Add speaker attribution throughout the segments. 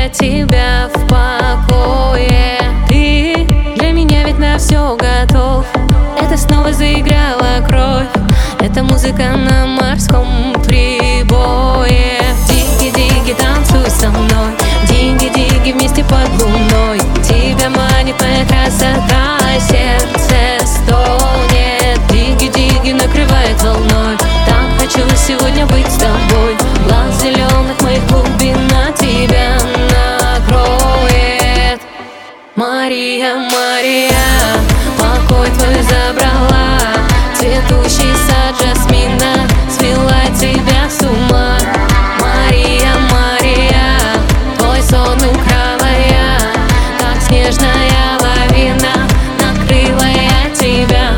Speaker 1: тебя в покое. Ты для меня ведь на все готов. Это снова заиграла кровь. Это музыка на морском прибое. Диги-диги, танцуй со мной. Диги-диги, вместе под луной. Тебя манит моя красота, сердце стонет. Диги-диги, накрывает волной. Так хочу сегодня быть с тобой. Глаз зеленых моих глубина тебя накроет. Мария, Мария, покой твой забрала. Цветущий сад жасмина свела тебя с ума. Мария, Мария, твой сон украла я. Как снежная лавина накрыла я тебя.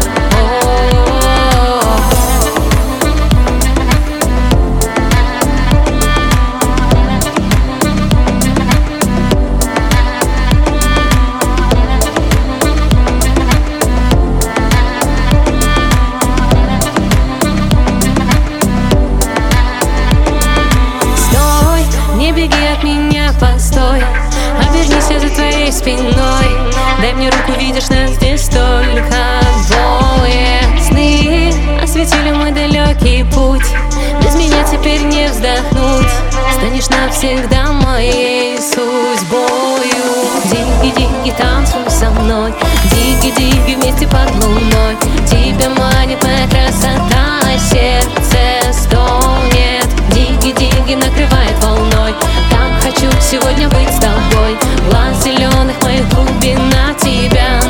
Speaker 1: Не беги от меня, постой. Обернись за твоей спиной. Дай мне руку, видишь, нас здесь только двое. Сны осветили мой далекий путь. Без меня теперь не вздохнуть. Станешь навсегда моей судьбою. Диги-диги, танцуй со мной. Диги-диги, вместе под луной. Тебя манит моя красота, сердце стонет. Диги-диги, накрывает волной. Так хочу сегодня быть с тобой. Глаз зеленых моих глубина тебя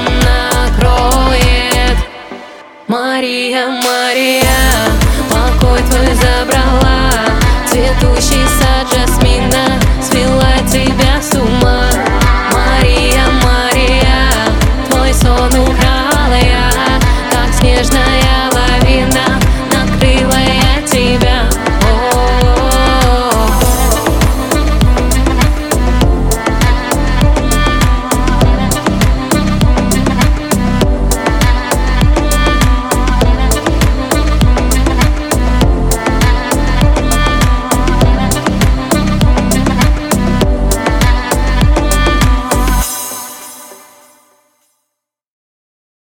Speaker 1: накроет. Мария, Мария, покой твой забрала.